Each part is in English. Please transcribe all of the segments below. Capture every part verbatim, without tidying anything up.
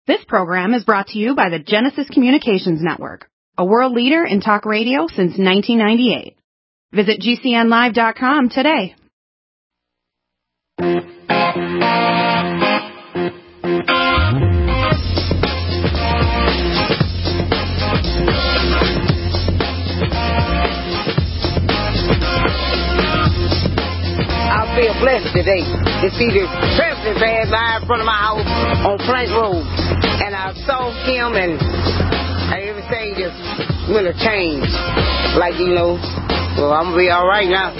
This program is brought to you by the Genesis Communications Network, a world leader in talk radio since nineteen ninety-eight. Visit G C N live dot com today. I feel blessed today to see the president pass by in front of my house on Plank Road. And I saw him, and everything just went a change. Like, you know, well, I'm going to be all right now.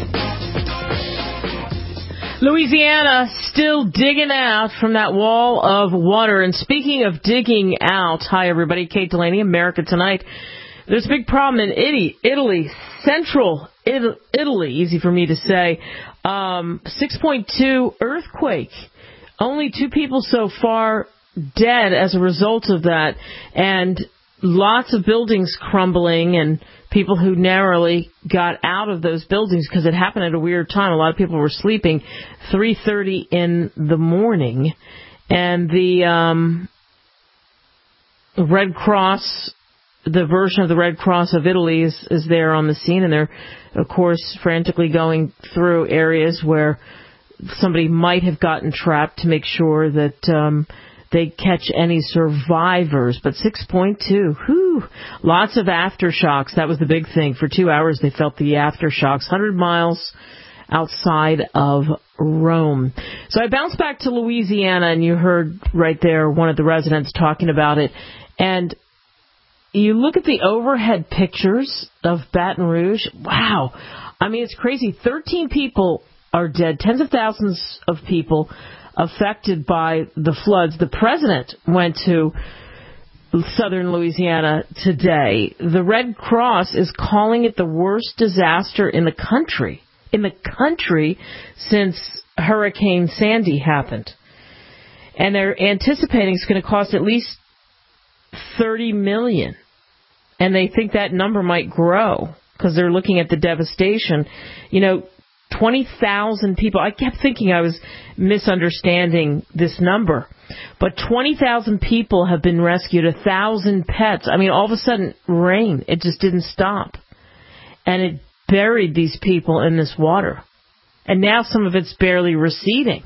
Louisiana still digging out from that wall of water. And speaking of digging out, hi, everybody. Kate Delaney, America Tonight. There's a big problem in Italy, Italy, central Italy, easy for me to say. Um, six point two earthquake. Only two people so far dead as a result of that. And lots of buildings crumbling and people who narrowly got out of those buildings because it happened at a weird time. A lot of people were sleeping. three thirty in the morning. And the um, Red Cross... The version of the Red Cross of Italy is, is there on the scene, and they're, of course, frantically going through areas where somebody might have gotten trapped to make sure that um, they catch any survivors. But six point two, whew, lots of aftershocks. That was the big thing. For two hours, they felt the aftershocks, one hundred miles outside of Rome. So I bounced back to Louisiana, and you heard right there one of the residents talking about it. And you look at the overhead pictures of Baton Rouge. Wow. I mean, it's crazy. thirteen people are dead. Tens of thousands of people affected by the floods. The president went to southern Louisiana today. The Red Cross is calling it the worst disaster in the country, in the country since Hurricane Sandy happened. And they're anticipating it's going to cost at least thirty million dollars, and they think that number might grow because they're looking at the devastation. You know, twenty thousand people. I kept thinking I was misunderstanding this number, but twenty thousand people have been rescued, one thousand pets. I mean, all of a sudden, rain, it just didn't stop, and it buried these people in this water, and now some of it's barely receding.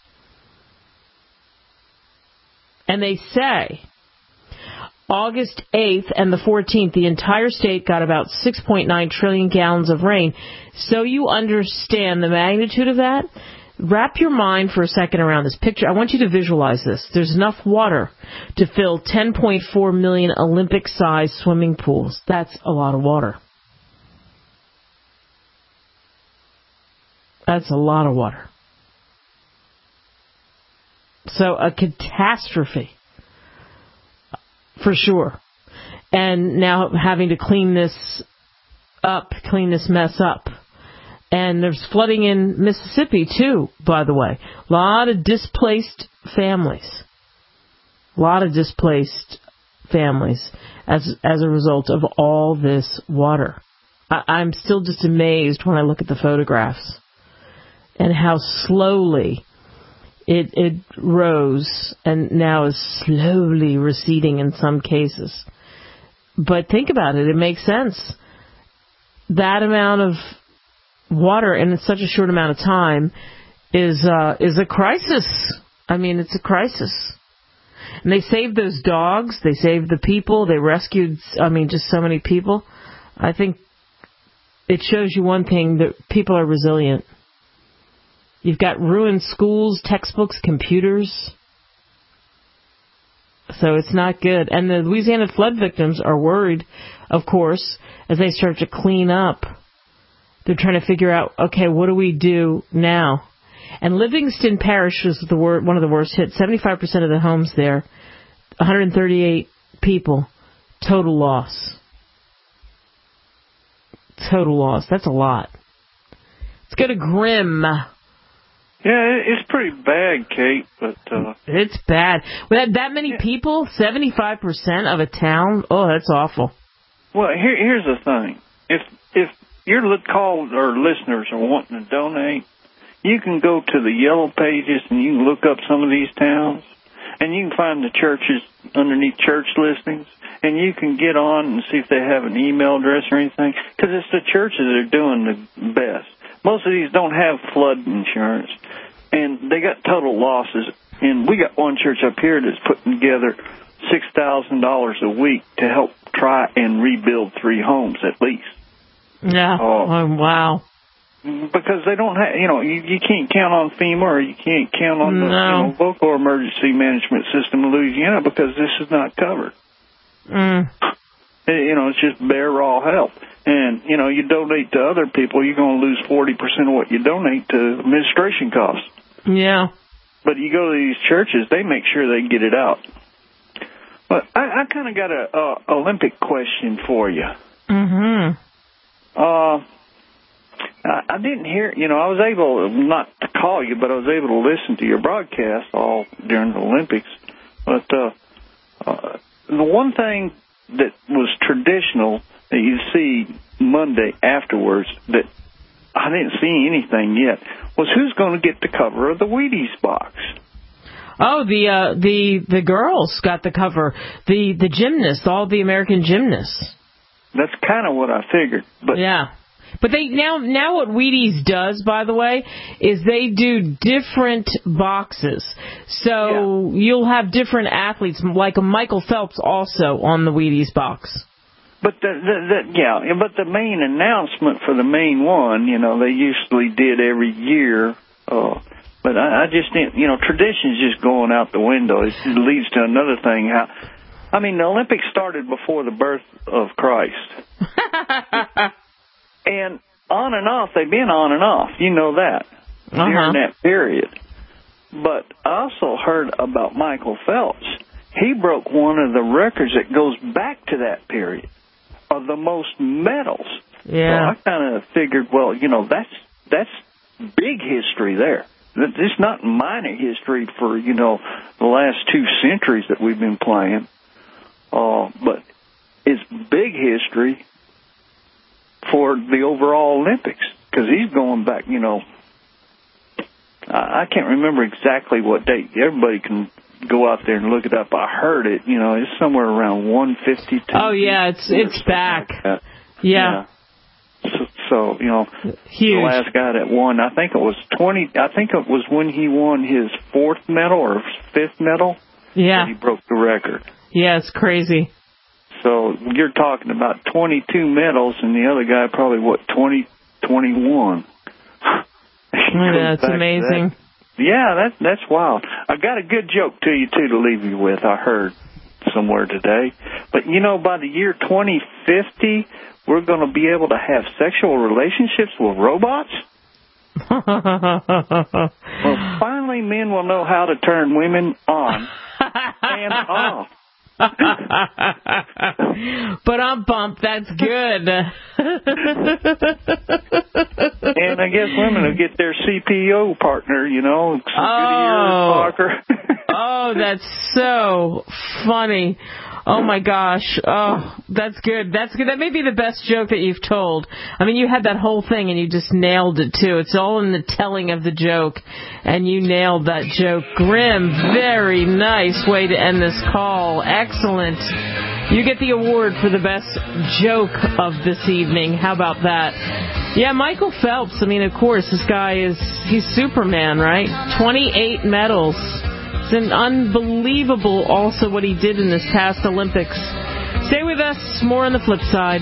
And they say August eighth and the fourteenth, the entire state got about six point nine trillion gallons of rain. So you understand the magnitude of that? Wrap your mind for a second around this picture. I want you to visualize this. There's enough water to fill ten point four million Olympic-sized swimming pools. That's a lot of water. That's a lot of water. So a catastrophe. For sure. And now having to clean this up, clean this mess up. And there's flooding in Mississippi, too, by the way. A lot of displaced families. A lot of displaced families as as a result of all this water. I, I'm still just amazed when I look at the photographs and how slowly It it rose and now is slowly receding in some cases. But think about it. It makes sense. That amount of water in such a short amount of time is uh, is a crisis. I mean, it's a crisis. And they saved those dogs. They saved the people. They rescued, I mean, just so many people. I think it shows you one thing, that people are resilient. You've got ruined schools, textbooks, computers. So it's not good. And the Louisiana flood victims are worried, of course, as they start to clean up. They're trying to figure out, okay, what do we do now? And Livingston Parish was the wor- one of the worst hit. seventy-five percent of the homes there, one hundred thirty-eight people, total loss. Total loss. That's a lot. Let's go to Grimm. Yeah, it's pretty bad, Kate, but... Uh, it's bad. With that, that many yeah. people, seventy-five percent of a town, oh, that's awful. Well, here, here's the thing. If if your call or listeners are wanting to donate, you can go to the Yellow Pages and you can look up some of these towns. and you can find the churches underneath church listings, and you can get on and see if they have an email address or anything, because it's the churches that are doing the best. Most of these don't have flood insurance, and they got total losses. And we got one church up here that's putting together six thousand dollars a week to help try and rebuild three homes at least. Yeah. Uh, oh, wow. Because they don't have, you know, you, you can't count on FEMA or you can't count on the no. you know, local emergency management system in Louisiana because this is not covered. Mm. You know, it's just bare raw help. And, you know, you donate to other people, you're going to lose forty percent of what you donate to administration costs. Yeah. But you go to these churches, they make sure they get it out. But I, I kind of got a, a Olympic question for you. Mm-hmm. Uh, I, I didn't hear, you know, I was able not to call you, but I was able to listen to your broadcast all during the Olympics. But uh, uh, the one thing that was traditional that you see Monday afterwards that I didn't see anything yet was who's going to get the cover of the Wheaties box. Oh, the uh, the the girls got the cover. The the gymnasts, all the American gymnasts. That's kind of what I figured. But yeah. But they now now what Wheaties does, by the way, is they do different boxes. So yeah. You'll have different athletes, like a Michael Phelps also on the Wheaties box. But the, the, the yeah, but the main announcement for the main one, you know, they usually did every year. Uh, but I, I just didn't, you know, tradition's just going out the window. It leads to another thing. How, I mean, the Olympics started before the birth of Christ. And on and off, they've been on and off. You know that uh-huh. during that period. But I also heard about Michael Phelps. He broke one of the records that goes back to that period of the most medals. Yeah. So I kind of figured, well, you know, that's that's big history there. It's not minor history for, you know, the last two centuries that we've been playing. Uh, but it's big history for the overall Olympics, because he's going back, you know, I, I can't remember exactly what date. Everybody can go out there and look it up. I heard it, you know, it's somewhere around one fifty-two. Oh, yeah, it's it's back. Like yeah. yeah. So, so, you know, huge. The last guy that won, I think it was twenty, I think it was when he won his fourth medal or fifth medal. Yeah. That he broke the record. Yeah, it's crazy. So you're talking about twenty-two medals, and the other guy probably, what, twenty, twenty-one. Yeah, it's amazing. That. Yeah, that, that's wild. I got a good joke to you, too, to leave you with, I heard somewhere today. But, you know, by the year twenty fifty, we're going to be able to have sexual relationships with robots? Well, finally men will know how to turn women on and off. But I'm bumped. That's good. And I guess women will get their C P O partner, you know, some oh. good ear talker. Oh, that's so funny. Oh, my gosh. Oh, that's good. That's good. That may be the best joke that you've told. I mean, you had that whole thing, and you just nailed it, too. It's all in the telling of the joke, and you nailed that joke. Grim, very nice way to end this call. Excellent. You get the award for the best joke of this evening. How about that? Yeah, Michael Phelps, I mean, of course, this guy is, he's Superman, right? twenty-eight medals. It's an unbelievable also what he did in this past Olympics. Stay with us. More on the flip side.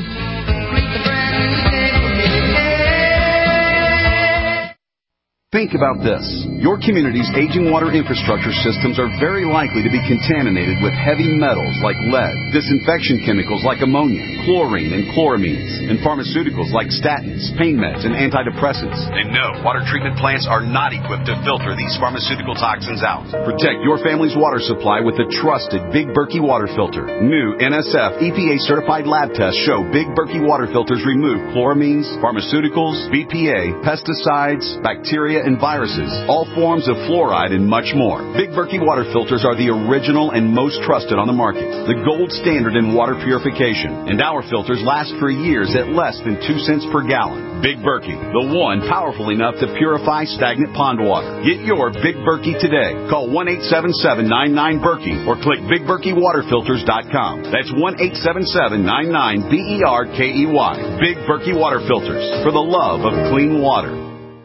Think about this. Your community's aging water infrastructure systems are very likely to be contaminated with heavy metals like lead, disinfection chemicals like ammonia, chlorine and chloramines, and pharmaceuticals like statins, pain meds, and antidepressants. And no, water treatment plants are not equipped to filter these pharmaceutical toxins out. Protect your family's water supply with the trusted Big Berkey water filter. New N S F E P A-certified lab tests show Big Berkey water filters remove chloramines, pharmaceuticals, B P A, pesticides, bacteria, and viruses, all forms of fluoride, and much more. Big Berkey water filters are the original and most trusted on the market, the gold standard in water purification, and our filters last for years at less than two cents per gallon. Big Berkey, the one powerful enough to purify stagnant pond water. Get your Big Berkey today. Call one eight seven seven, nine nine, Berkey or click big berkey water filters dot com. That's one eight seven seven, nine nine, B E R K E Y. Big Berkey water filters, for the love of clean water.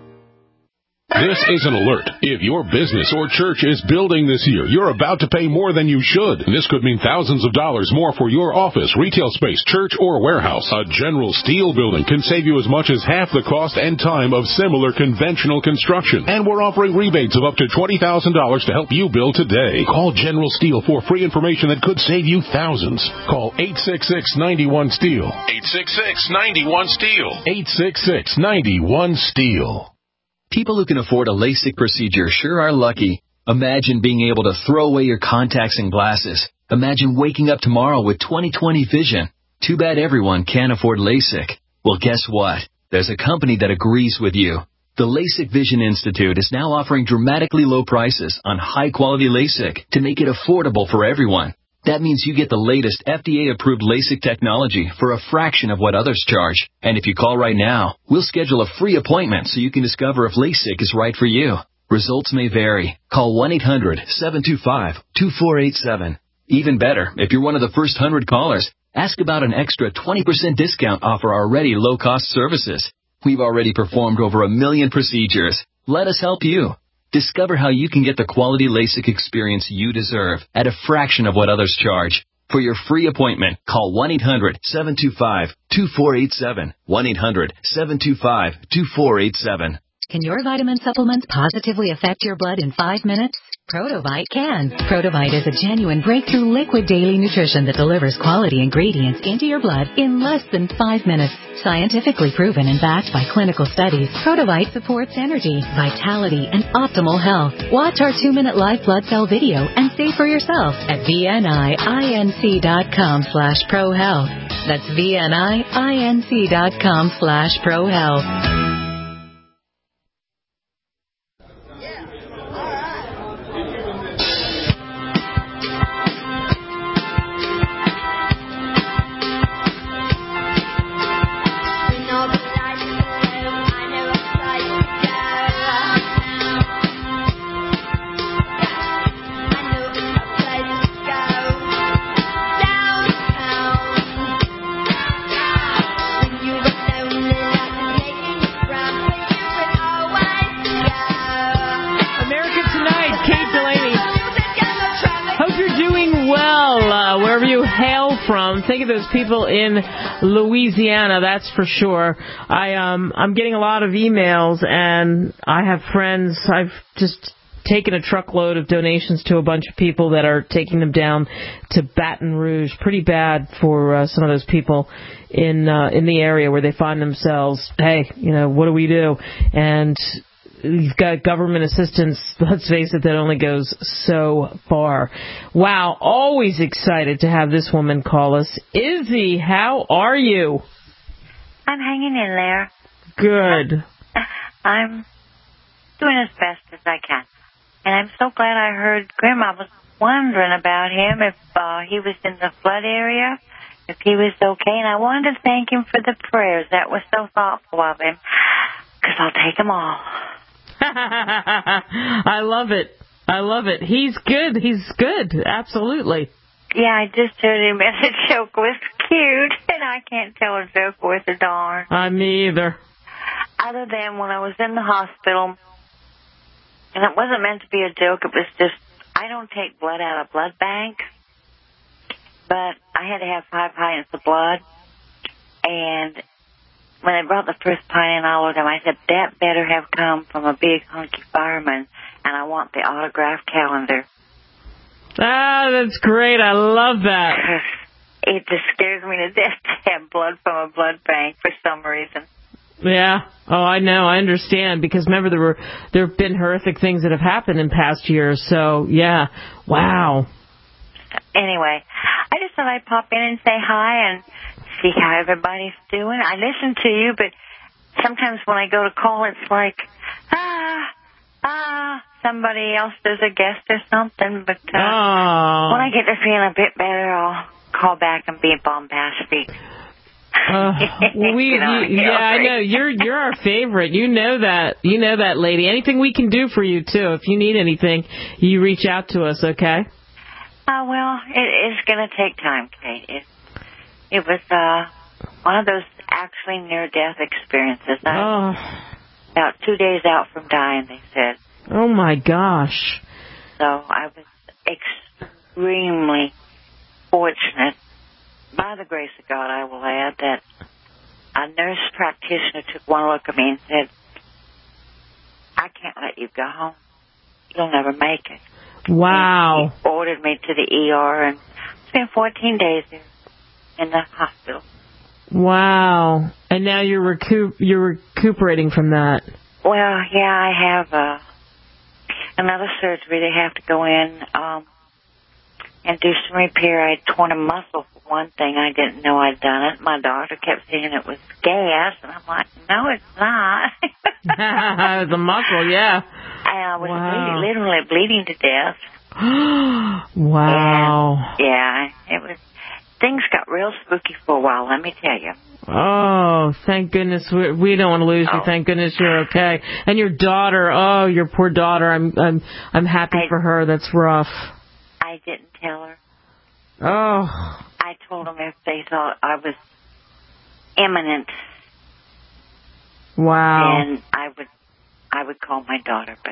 This is an alert. If your business or church is building this year, you're about to pay more than you should. This could mean thousands of dollars more for your office, retail space, church, or warehouse. A General Steel building can save you as much as half the cost and time of similar conventional construction. And we're offering rebates of up to twenty thousand dollars to help you build today. Call General Steel for free information that could save you thousands. Call eight six six, nine one, STEEL. eight six six, nine one, STEEL. eight six six, nine one, STEEL. People who can afford a LASIK procedure sure are lucky. Imagine being able to throw away your contacts and glasses. Imagine waking up tomorrow with twenty twenty vision. Too bad everyone can't afford LASIK. Well, guess what? There's a company that agrees with you. The LASIK Vision Institute is now offering dramatically low prices on high-quality LASIK to make it affordable for everyone. That means you get the latest F D A-approved LASIK technology for a fraction of what others charge. And if you call right now, we'll schedule a free appointment so you can discover if LASIK is right for you. Results may vary. Call one eight hundred, seven two five, two four eight seven. Even better, if you're one of the first one hundred callers, ask about an extra twenty percent discount off our already low-cost services. We've already performed over a million procedures. Let us help you. Discover how you can get the quality LASIK experience you deserve at a fraction of what others charge. For your free appointment, call one eight hundred, seven two five, two four eight seven. one eight hundred, seven two five, two four eight seven. Can your vitamin supplements positively affect your blood in five minutes? Protovite can. Protovite is a genuine breakthrough liquid daily nutrition that delivers quality ingredients into your blood in less than five minutes. Scientifically proven and backed by clinical studies, Protovite supports energy, vitality, and optimal health. Watch our two-minute live blood cell video and see for yourself at V N I I N C dot com slash pro health. That's V N I I N C dot com slash pro health. Think of those people in Louisiana, that's for sure. I um I'm getting a lot of emails, and I have friends. I've just taken a truckload of donations to a bunch of people that are taking them down to Baton Rouge. Pretty bad for uh, some of those people in uh, in the area where they find themselves. Hey, you know, what do we do? And you've got government assistance, let's face it, that only goes so far. Wow, always excited to have this woman call us. Izzy, how are you? I'm hanging in there. Good. I'm doing as best as I can. And I'm so glad I heard Grandma was wondering about him, if uh, he was in the flood area, if he was okay. And I wanted to thank him for the prayers. That was so thoughtful of him, because I'll take them all. I love it. I love it. He's good. He's good. Absolutely. Yeah, I just heard him, and the joke was cute, and I can't tell a joke worth a darn. I me either. Other than when I was in the hospital, and it wasn't meant to be a joke, it was just, I don't take blood out of blood bank, but I had to have five pints of blood, and when I brought the first pint in, I looked at him, I said, that better have come from a big hunky fireman, and I want the autograph calendar. Ah, that's great. I love that. It just scares me to death to have blood from a blood bank for some reason. Yeah. Oh, I know. I understand. Because remember, there were there have been horrific things that have happened in past years. So, yeah. Wow. Anyway, I just thought I'd pop in and say hi and see how everybody's doing. I listen to you, but sometimes when I go to call, it's like Ah, ah, somebody else is a guest or something, but uh, oh. when I get to feeling a bit better, I'll call back and be bombastic. Uh, we, you, yeah, I know you're you're our favorite. You know that. You know that, lady. Anything we can do for you too. If you need anything, you reach out to us. Okay. Uh, well, it, it's going to take time, Kate. It, it was uh, one of those actually near-death experiences. I, oh. About two days out from dying, they said. Oh my gosh. So I was extremely fortunate. By the grace of God, I will add that a nurse practitioner took one look at me and said, I can't let you go home. You'll never make it. Wow. He ordered me to the E R and spent fourteen days there in the hospital. Wow. And now you're recoup you're recuperating from that. Well, yeah, I have uh, another surgery. They have to go in um, and do some repair. I had torn a muscle for one thing. I didn't know I'd done it. My doctor kept saying it was gas, and I'm like, no, it's not. It was a muscle, yeah. I was wow. bleeding, literally bleeding to death. Wow. And, yeah, it was. Things got real spooky for a while, let me tell you. Oh, thank goodness we, we don't want to lose oh. you. Thank goodness you're okay. And your daughter, oh, your poor daughter. I'm I'm I'm happy I, for her. That's rough. I didn't tell her. Oh. I told them if they thought I was imminent. Wow. And I would I would call my daughter, but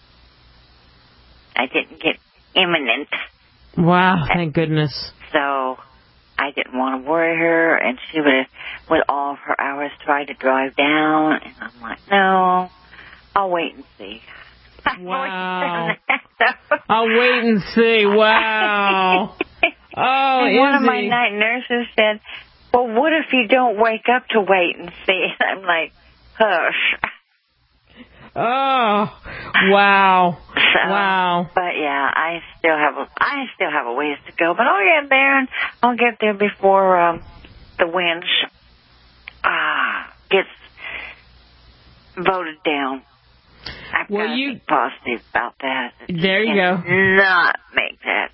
I didn't get imminent. Wow, thank goodness. So I didn't want to worry her, and she would have, with all of her hours, tried to drive down, and I'm like, no, I'll wait and see. Wow. I'll wait and see. Wow. Oh, and Izzy. One of my night nurses said, well, what if you don't wake up to wait and see? I'm like, hush. Oh, wow. So, wow. But yeah, I still have a, I still have a ways to go, but I'll get there, and I'll get there before um, the winch uh, gets voted down. I've well, got you, to be positive about that. There you go. Not make that.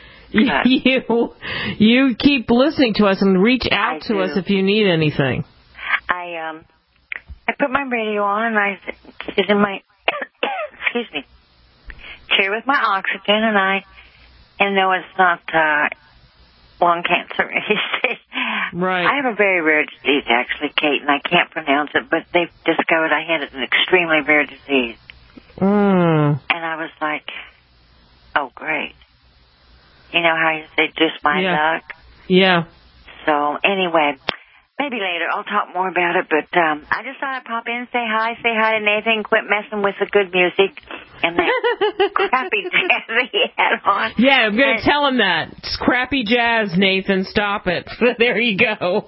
You you keep listening to us and reach out I to do. us if you need anything. I um I put my radio on and I sit in my excuse me chair with my oxygen, and I and no, it's not uh, lung cancer. Right. I have a very rare disease, actually, Kate, and I can't pronounce it, but they've discovered I had an extremely rare disease. Mm. And I was like, oh, great. You know how you say, just my yeah. luck? Yeah. So, anyway, maybe later I'll talk more about it, but um, I just thought I'd pop in and say hi, say hi to Nathan, quit messing with the good music and that crappy jazz he had on. Yeah, I'm going to and, tell him that. It's crappy jazz, Nathan. Stop it. There you go.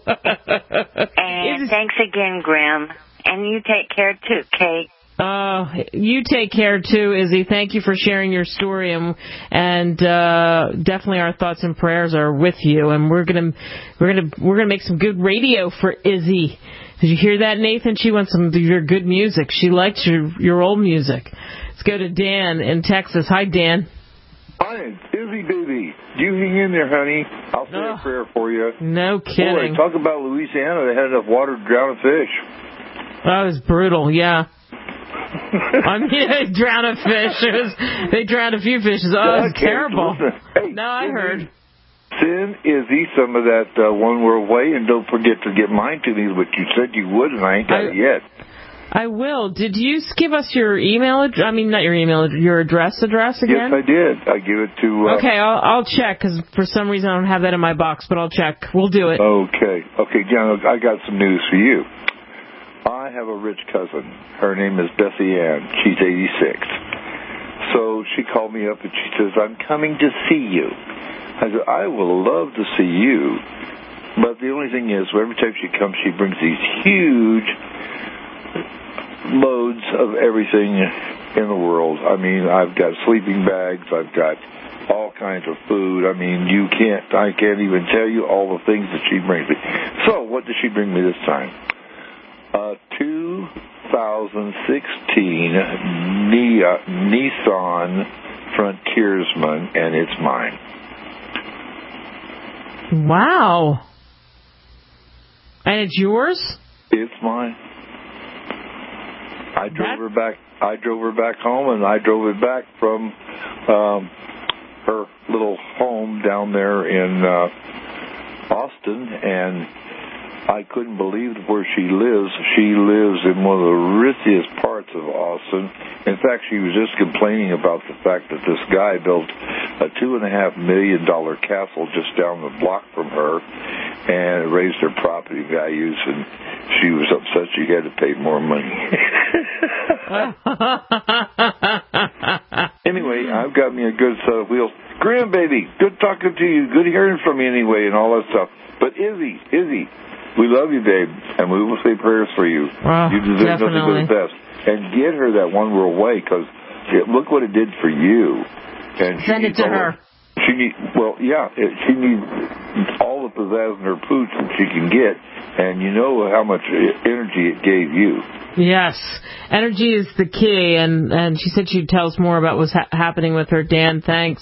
And thanks again, Grim. And you take care, too, Kate. Uh, you take care too, Izzy. Thank you for sharing your story, and and uh, definitely our thoughts and prayers are with you. And we're gonna we're gonna we're gonna make some good radio for Izzy. Did you hear that, Nathan? She wants some of your good music. She likes your your old music. Let's go to Dan in Texas. Hi, Dan. Hi, Izzy baby. You hang in there, honey. I'll say oh, a prayer for you. No kidding. Boy, talk about Louisiana. They had enough water to drown a fish. That was brutal. Yeah. I mean, they drowned a fish. It was, they drowned a few fishes. Oh, it was terrible. Hey, no, I Izzy, heard. Send Izzy some of that uh, One World Way, and don't forget to get mine to me, but you said you would, and I ain't got I, it yet. I will. Did you give us your email address? I mean, not your email, your address address again? Yes, I did. I give it to... Uh, okay, I'll, I'll check, because for some reason I don't have that in my box, but I'll check. We'll do it. Okay. Okay, John, I got some news for you. I have a rich cousin. Her name is Bessie Ann. She's eighty-six. So she called me up and she says, I'm coming to see you. I said, I will love to see you. But the only thing is, every time she comes, she brings these huge loads of everything in the world. I mean, I've got sleeping bags. I've got all kinds of food. I mean, you can't, I can't even tell you all the things that she brings me. So what did she bring me this time? Uh, two thousand sixteen Nissan Frontiersman, and it's mine. Wow. And it's yours? It's mine. I drove that... her back. I drove her back home, and I drove it back from um, her little home down there in uh, Austin, and I couldn't believe where she lives. She lives in one of the richest parts of Austin. In fact, she was just complaining about the fact that this guy built a two and a half million dollar castle just down the block from her, and it raised her property values, and she was upset she had to pay more money. Anyway, I've got me a good set of wheels. Grandbaby, good talking to you. Good hearing from you anyway, and all that stuff. But Izzy, Izzy, we love you, babe, and we will say prayers for you. Oh, you deserve definitely. nothing but the best. And get her that one real way, because look what it did for you. And send it to her. She need, well, yeah, it, she needs all the pizzazz in her pooch that she can get, and you know how much energy it gave you. Yes, energy is the key, and, and she said she'd tell us more about what's ha- happening with her. Dan, thanks.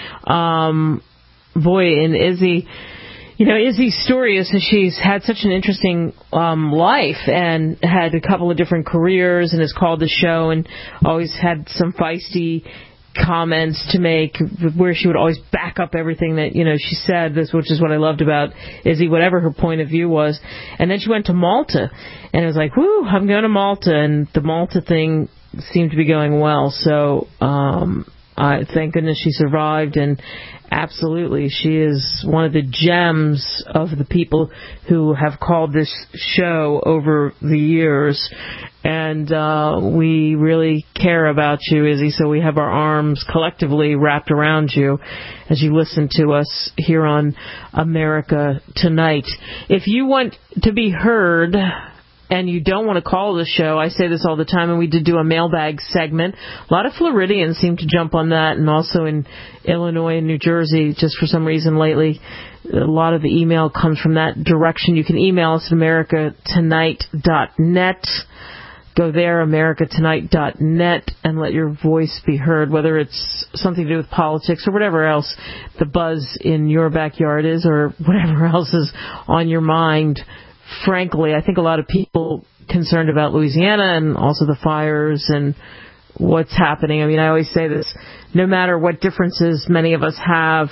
Um, boy, and Izzy... You know, Izzy's story is that she's had such an interesting um, life and had a couple of different careers and has called the show and always had some feisty comments to make where she would always back up everything that, you know, she said, this, which is what I loved about Izzy, whatever her point of view was. And then she went to Malta and it was like, whoo, I'm going to Malta. And the Malta thing seemed to be going well. So, um, I thank goodness she survived, and absolutely, she is one of the gems of the people who have called this show over the years, and uh, we really care about you, Izzy, so we have our arms collectively wrapped around you as you listen to us here on America Tonight. If you want to be heard and you don't want to call the show, I say this all the time, and we did do a mailbag segment. A lot of Floridians seem to jump on that, and also in Illinois and New Jersey, just for some reason lately. A lot of the email comes from that direction. You can email us at america tonight dot net. Go there, america tonight dot net, and let your voice be heard, whether it's something to do with politics or whatever else the buzz in your backyard is, or whatever else is on your mind. Frankly, I think a lot of people concerned about Louisiana and also the fires and what's happening. I mean, I always say this, no matter what differences many of us have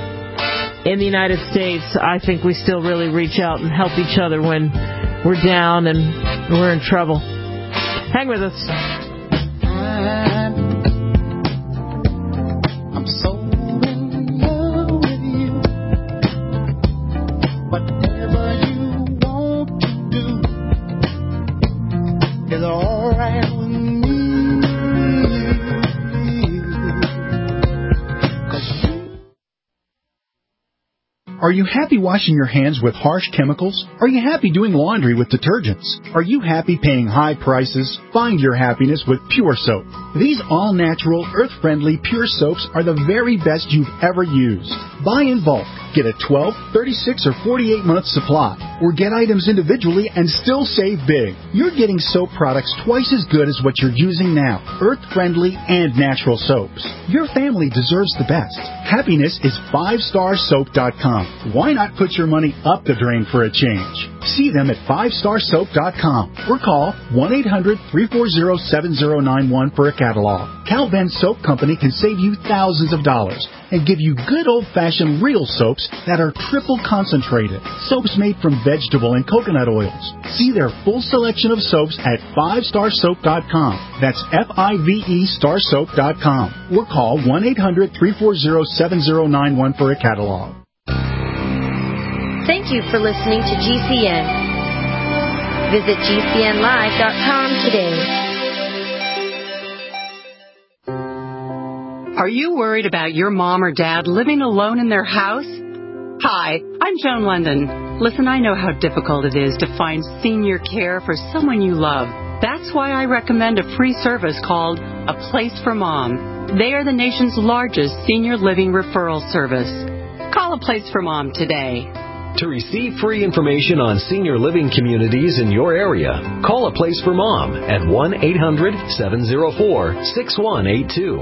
in the United States, I think we still really reach out and help each other when we're down and we're in trouble. Hang with us. I'm so in love with you. Whatever you is all right with me. Are you happy washing your hands with harsh chemicals? Are you happy doing laundry with detergents? Are you happy paying high prices? Find your happiness with Pure Soap. These all-natural, earth-friendly Pure Soaps are the very best you've ever used. Buy in bulk. Get a twelve, thirty-six, or forty-eight month supply. Or get items individually and still save big. You're getting soap products twice as good as what you're using now. Earth-friendly and natural soaps. Your family deserves the best. Happiness is five star soap dot com. Why not put your money up the drain for a change? See them at five star soap dot com or call one eight hundred, three four zero, seven zero nine one for a catalog. Cal Ben Soap Company can save you thousands of dollars and give you good old-fashioned real soaps that are triple concentrated. Soaps made from vegetable and coconut oils. See their full selection of soaps at five star soap dot com. That's F I V E star soap dot com. Or call one eight hundred, three four zero, seven zero nine one for a catalog. Thank you for listening to G C N. Visit G C N live dot com today. Are you worried about your mom or dad living alone in their house? Hi, I'm Joan London. Listen, I know how difficult it is to find senior care for someone you love. That's why I recommend a free service called A Place for Mom. They are the nation's largest senior living referral service. Call A Place for Mom today. To receive free information on senior living communities in your area, call A Place for Mom at one eight hundred seven oh four six one eight two.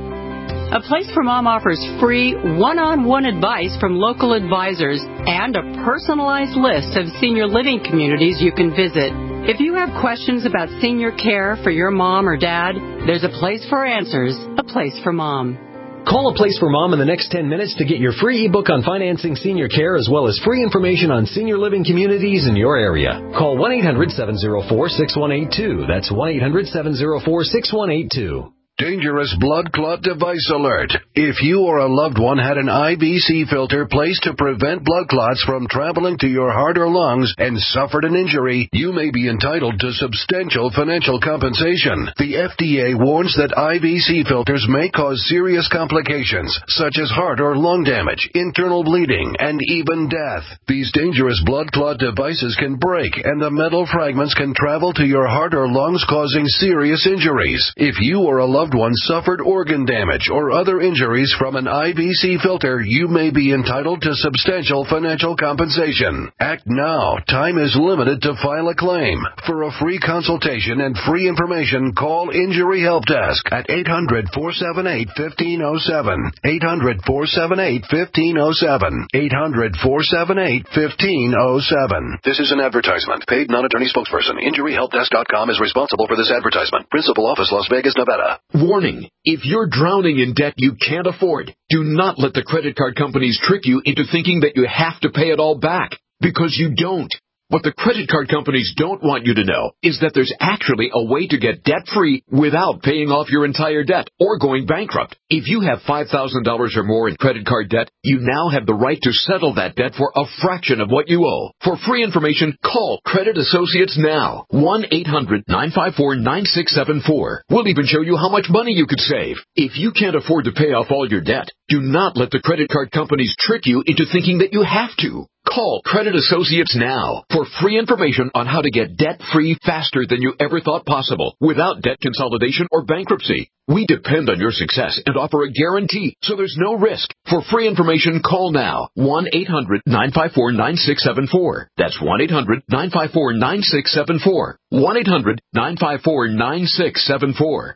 A Place for Mom offers free one-on-one advice from local advisors and a personalized list of senior living communities you can visit. If you have questions about senior care for your mom or dad, there's a place for answers, A Place for Mom. Call A Place for Mom in the next ten minutes to get your free ebook on financing senior care as well as free information on senior living communities in your area. Call one eight hundred seven oh four six one eight two. That's one eight hundred seven oh four six one eight two. Dangerous blood clot device alert. If you or a loved one had an I V C filter placed to prevent blood clots from traveling to your heart or lungs and suffered an injury, you may be entitled to substantial financial compensation. The F D A warns that I V C filters may cause serious complications, such as heart or lung damage, internal bleeding, and even death. These dangerous blood clot devices can break, and the metal fragments can travel to your heart or lungs, causing serious injuries. If you or a loved one suffered organ damage or other injuries from an I V C filter, you may be entitled to substantial financial compensation. Act now. Time is limited to file a claim. For a free consultation and free information, call Injury Help Desk at eight hundred four seven eight one five zero seven. eight hundred four seven eight one five zero seven. eight hundred four seven eight one five zero seven. This is an advertisement. Paid non-attorney spokesperson. Injury Help Desk dot com is responsible for this advertisement. Principal office, Las Vegas, Nevada. Warning, if you're drowning in debt you can't afford, do not let the credit card companies trick you into thinking that you have to pay it all back, because you don't. What the credit card companies don't want you to know is that there's actually a way to get debt-free without paying off your entire debt or going bankrupt. If you have five thousand dollars or more in credit card debt, you now have the right to settle that debt for a fraction of what you owe. For free information, call Credit Associates now. one eight hundred nine five four nine six seven four. We'll even show you how much money you could save. If you can't afford to pay off all your debt, do not let the credit card companies trick you into thinking that you have to. Call Credit Associates now for free information on how to get debt-free faster than you ever thought possible without debt consolidation or bankruptcy. We depend on your success and offer a guarantee, so there's no risk. For free information, call now. one eight hundred nine five four nine six seven four. That's one eight hundred nine five four nine six seven four. one eight hundred nine five four nine six seven four.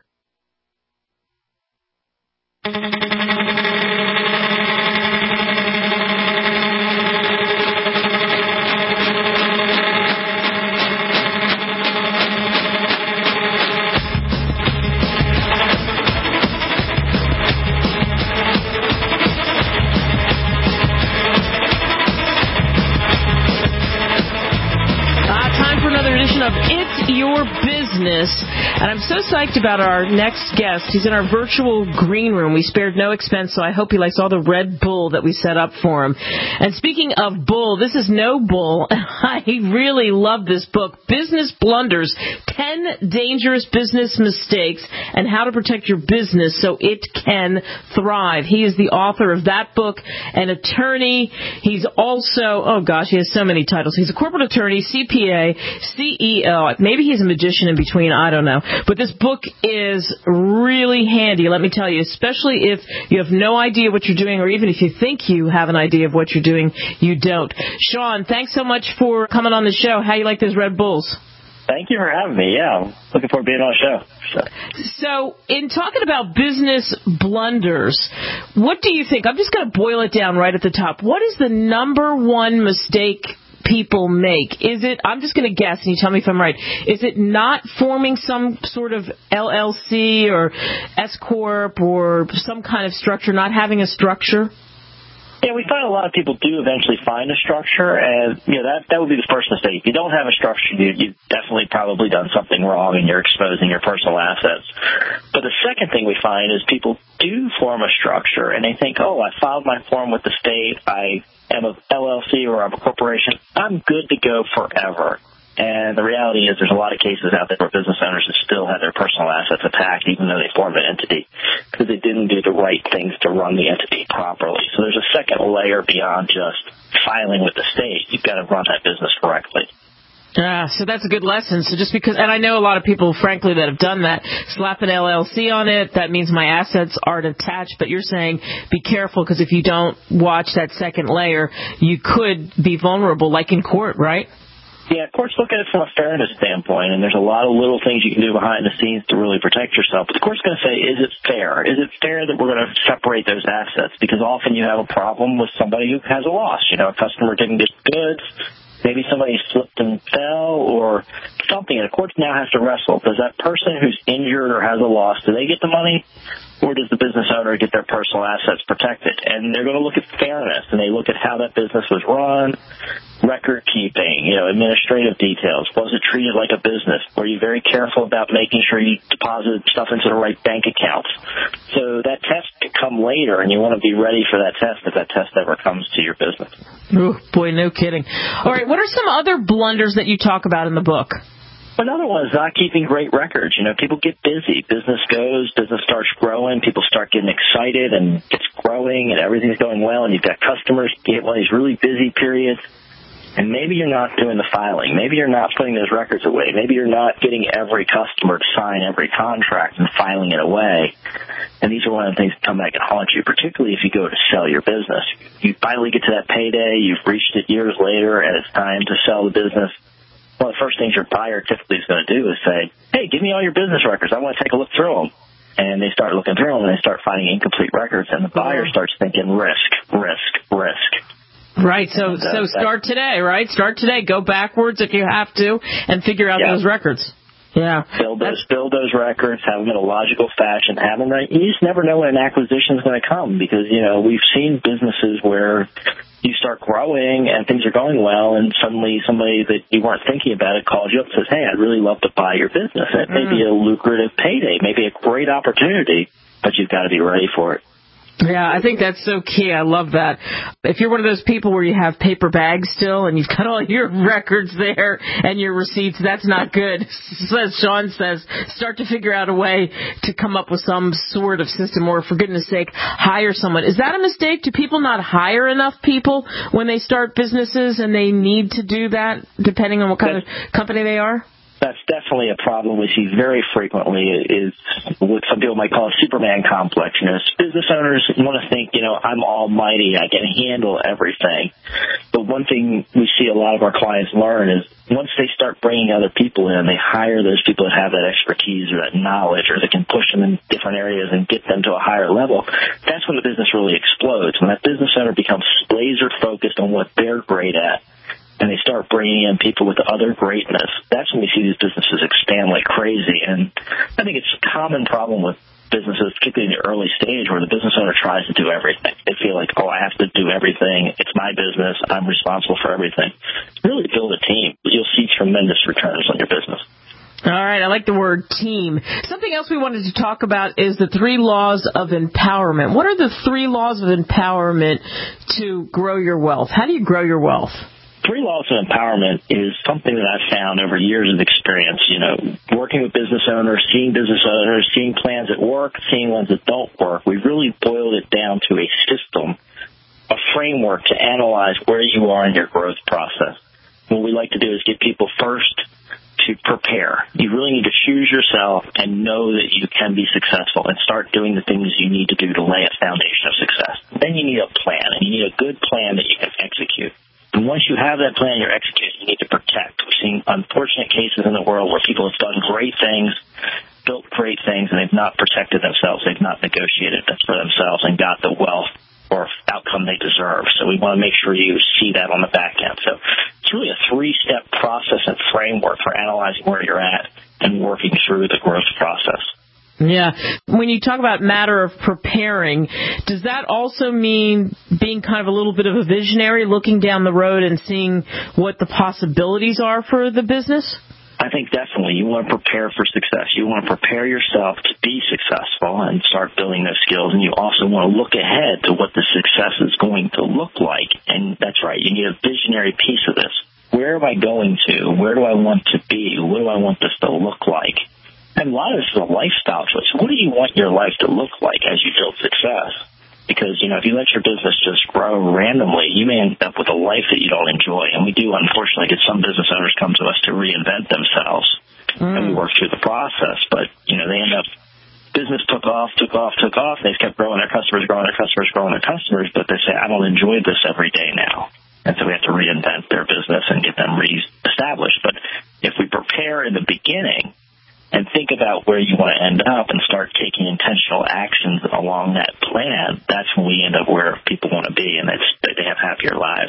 Of It's Your Business. And I'm so psyched about our next guest. He's in our virtual green room. We spared no expense, so I hope he likes all the Red Bull that we set up for him. And speaking of bull, this is no bull. I really love this book, Business Blunders, ten Dangerous Business Mistakes and How to Protect Your Business So It Can Thrive. He is the author of that book, an attorney. He's also, oh gosh, he has so many titles. He's a corporate attorney, C P A, C E O. Maybe he's a magician in between, I don't know. But this book is really handy, let me tell you, especially if you have no idea what you're doing, or even if you think you have an idea of what you're doing, you don't. Sean, thanks so much for coming on the show. How you like those Red Bulls? Thank you for having me. Yeah, I'm looking forward to being on the show. So. so, in talking about business blunders, what do you think? I'm just going to boil it down right at the top. What is the number one mistake people make? Is it, I'm just going to guess, and you tell me if I'm right, is it not forming some sort of L L C or S Corp or some kind of structure, not having a structure? Yeah, we find a lot of people do eventually find a structure, and you know that that would be the first mistake. If you don't have a structure, you, you've definitely probably done something wrong, and you're exposing your personal assets. But the second thing we find is people do form a structure, and they think, oh, I filed my form with the state, I am a L L C or I'm a corporation, I'm good to go forever. And the reality is there's a lot of cases out there where business owners have still had their personal assets attacked even though they formed an entity because they didn't do the right things to run the entity properly. So there's a second layer beyond just filing with the state. You've got to run that business correctly. Ah, so that's a good lesson. So just because, and I know a lot of people, frankly, that have done that, slap an L L C on it, that means my assets aren't attached, but you're saying be careful because if you don't watch that second layer, you could be vulnerable, like in court, right? Yeah, courts look at it from a fairness standpoint, and there's a lot of little things you can do behind the scenes to really protect yourself. But the court's going to say, is it fair? Is it fair that we're going to separate those assets? Because often you have a problem with somebody who has a loss. You know, a customer didn't get goods, maybe somebody slipped and fell or something, and the court now has to wrestle. Does that person who's injured or has a loss, do they get the money, or does the business owner get their personal assets protected? And they're going to look at fairness, and they look at how that business was run, record keeping, you know, administrative details. Was it treated like a business? Were you very careful about making sure you deposited stuff into the right bank accounts? So that test could come later, and you want to be ready for that test if that test ever comes to your business. Oh, boy, no kidding. All right, what are some other blunders that you talk about in the book? Another one is not keeping great records. You know, people get busy. Business goes, business starts growing, people start getting excited, and it's growing, and everything's going well, and you've got customers. You get one of these really busy periods, and maybe you're not doing the filing. Maybe you're not putting those records away. Maybe you're not getting every customer to sign every contract and filing it away. And these are one of the things that come back and haunt you, particularly if you go to sell your business. You finally get to that payday, you've reached it years later, and it's time to sell the business. One of the first things your buyer typically is going to do is say, hey, give me all your business records. I want to take a look through them. And they start looking through them, and they start finding incomplete records, and the buyer starts thinking risk, risk, risk. Right, so and, uh, so start today, right? Start today. Go backwards if you have to, and figure out yeah. those records. Yeah. Build those, build those records, have them in a logical fashion, have them right. You just never know when an acquisition is going to come because, you know, we've seen businesses where you start growing and things are going well, and suddenly somebody that you weren't thinking about it calls you up and says, hey, I'd really love to buy your business. That may be a lucrative payday, maybe a great opportunity, but you've got to be ready for it. Yeah, I think that's so key. I love that. If you're one of those people where you have paper bags still and you've got all your records there and your receipts, that's not good. As Sean says, start to figure out a way to come up with some sort of system, or for goodness sake, hire someone. Is that a mistake? Do people not hire enough people when they start businesses and they need to do that depending on what kind that's, of company they are? That's definitely a problem we see very frequently, is what some people might call a Superman complex. You know, business owners want to think, you know, I'm almighty, I can handle everything. But one thing we see a lot of our clients learn is once they start bringing other people in, they hire those people that have that expertise or that knowledge, or that can push them in different areas and get them to a higher level. That's when the business really explodes, when that business owner becomes laser focused on what they're great at, and they start bringing in people with other greatness. That's when we see these businesses expand like crazy. And I think it's a common problem with businesses, particularly in the early stage, where the business owner tries to do everything. They feel like, oh, I have to do everything. It's my business. I'm responsible for everything. Really build a team. You'll see tremendous returns on your business. All right, I like the word team. Something else we wanted to talk about is the three laws of empowerment. What are the three laws of empowerment to grow your wealth? How do you grow your wealth? Three laws of empowerment is something that I've found over years of experience, you know, working with business owners, seeing business owners, seeing plans that work, seeing ones that don't work. We've really boiled it down to a system, a framework to analyze where you are in your growth process. What we like to do is get people first to prepare. You really need to choose yourself and know that you can be successful and start doing the things you need to do to lay a foundation of success. Then you need a plan, and you need a good plan that you can execute. And once you have that plan you're executing, you need to protect. We've seen unfortunate cases in the world where people have done great things, built great things, and they've not protected themselves. They've not negotiated for themselves and got the wealth or outcome they deserve. So we want to make sure you see that on the back end. So it's really a three-step process and framework for analyzing where you're at and working through the growth process. Yeah. When you talk about matter of preparing, does that also mean being kind of a little bit of a visionary, looking down the road and seeing what the possibilities are for the business? I think definitely you want to prepare for success. You want to prepare yourself to be successful and start building those skills. And you also want to look ahead to what the success is going to look like. And that's right. You need a visionary piece of this. Where am I going to? Where do I want to be? What do I want this to look like? And a lot of this is a lifestyle choice. What do you want your life to look like as you build success? Because, you know, if you let your business just grow randomly, you may end up with a life that you don't enjoy. And we do, unfortunately, get some business owners come to us to reinvent themselves. Mm. And we work through the process. But, you know, they end up, business took off, took off, took off. They kept growing their customers, growing their customers, growing their customers. But they say, I don't enjoy this every day now. And so we have to reinvent their business and get them re-established. But if we prepare in the beginning and think about where you want to end up and start taking intentional actions along that plan, that's when we end up where people want to be, and it's, they have happier lives.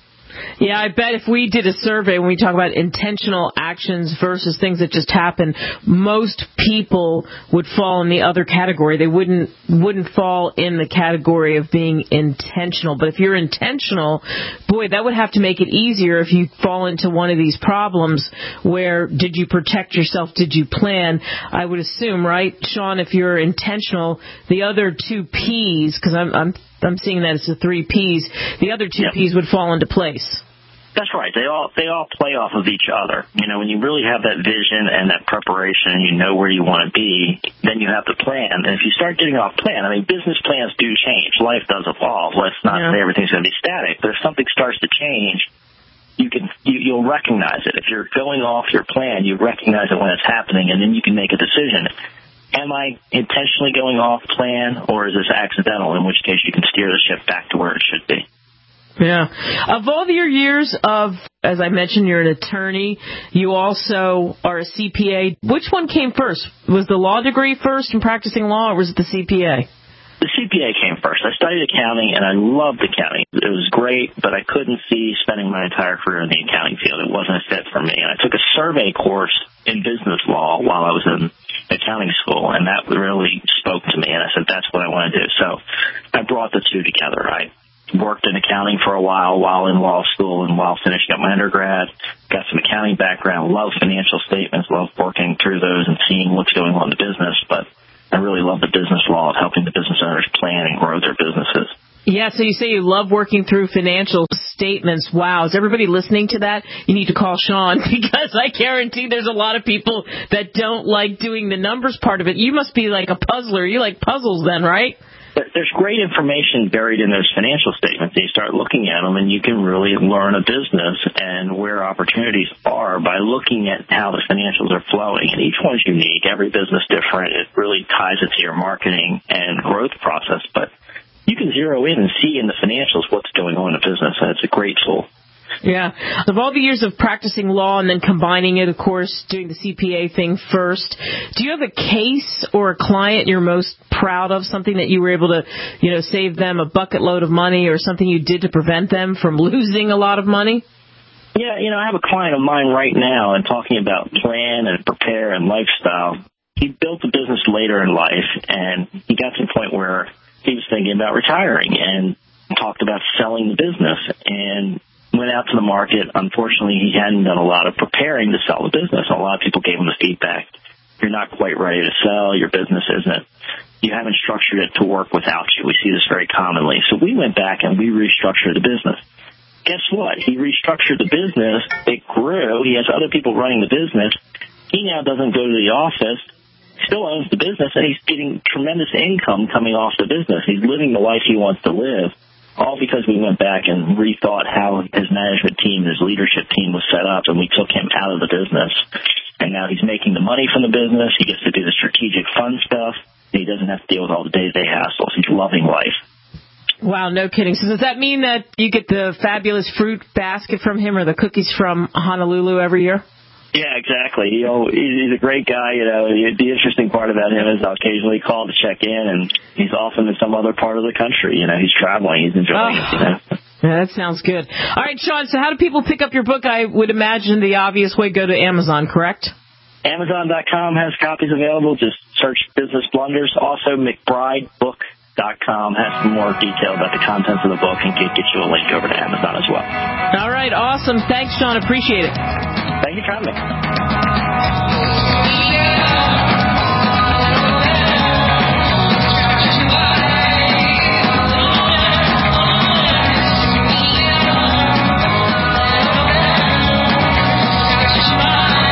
Yeah, I bet if we did a survey when we talk about intentional actions versus things that just happen, most people would fall in the other category. They wouldn't wouldn't fall in the category of being intentional. But if you're intentional, boy, that would have to make it easier if you fall into one of these problems where did you protect yourself, did you plan? I would assume, right, Sean, if you're intentional, the other two P's, because I'm, I'm I'm seeing that as the three P's, the other two yep. P's would fall into place. That's right. They all they all play off of each other. You know, when you really have that vision and that preparation and you know where you want to be, then you have the plan. And if you start getting off plan, I mean, business plans do change. Life does evolve. Let's not yeah. say everything's going to be static. But if something starts to change, you can you, you'll recognize it. If you're going off your plan, you recognize it when it's happening, and then you can make a decision. Am I intentionally going off plan, or is this accidental, in which case you can steer the ship back to where it should be? Yeah. Of all your years of, as I mentioned, you're an attorney, you also are a C P A. Which one came first? Was the law degree first in practicing law, or was it the C P A? The C P A came first. I studied accounting, and I loved accounting. It was great, but I couldn't see spending my entire career in the accounting field. It wasn't a fit for me. And I took a survey course in business law while I was in accounting school, and that really spoke to me. And I said, that's what I want to do. So I brought the two together. I worked in accounting for a while while in law school and while finishing up my undergrad. Got some accounting background, love financial statements, love working through those and seeing what's going on in the business, but I really love the business law of helping the business owners plan and grow their businesses. Yeah, so you say you love working through financial statements. Wow, is everybody listening to that? You need to call Sean, because I guarantee there's a lot of people that don't like doing the numbers part of it. You must be like a puzzler. You like puzzles then, right? There's great information buried in those financial statements. You start looking at them, and you can really learn a business and where opportunities are by looking at how the financials are flowing. And each one's unique. Every business different. It really ties it to your marketing and growth process. But you can zero in and see in the financials what's going on in the business, and it's a great tool. Yeah. Of all the years of practicing law and then combining it, of course, doing the C P A thing first, do you have a case or a client you're most proud of, something that you were able to, you know, save them a bucket load of money, or something you did to prevent them from losing a lot of money? Yeah, you know, I have a client of mine right now, and talking about plan and prepare and lifestyle. He built a business later in life, and he got to the point where he was thinking about retiring and talked about selling the business, and went out to the market. Unfortunately, he hadn't done a lot of preparing to sell the business. A lot of people gave him the feedback, you're not quite ready to sell, your business isn't, you haven't structured it to work without you. We see this very commonly. So we went back and we restructured the business. Guess what? He restructured the business. It grew. He has other people running the business. He now doesn't go to the office, still owns the business, and he's getting tremendous income coming off the business. He's living the life he wants to live. All because we went back and rethought how his management team, his leadership team was set up, and we took him out of the business. And now he's making the money from the business. He gets to do the strategic fun stuff. And he doesn't have to deal with all the day-to-day hassles. He's loving life. Wow, no kidding. So does that mean that you get the fabulous fruit basket from him, or the cookies from Honolulu every year? Yeah, exactly. You know, he's a great guy. You know, the interesting part about him is I'll occasionally call to check in, and he's often in some other part of the country. You know, he's traveling. He's enjoying oh. it. You know? Yeah, that sounds good. All right, Sean, so how do people pick up your book? I would imagine the obvious way, go to Amazon, correct? Amazon dot com has copies available. Just search Business Blunders. Also, McBride Book dot com has some more detail about the contents of the book and can get you a link over to Amazon as well. All right, awesome. Thanks, Sean. Appreciate it. Thank you for having me.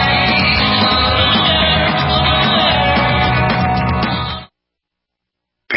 Paid non-attorney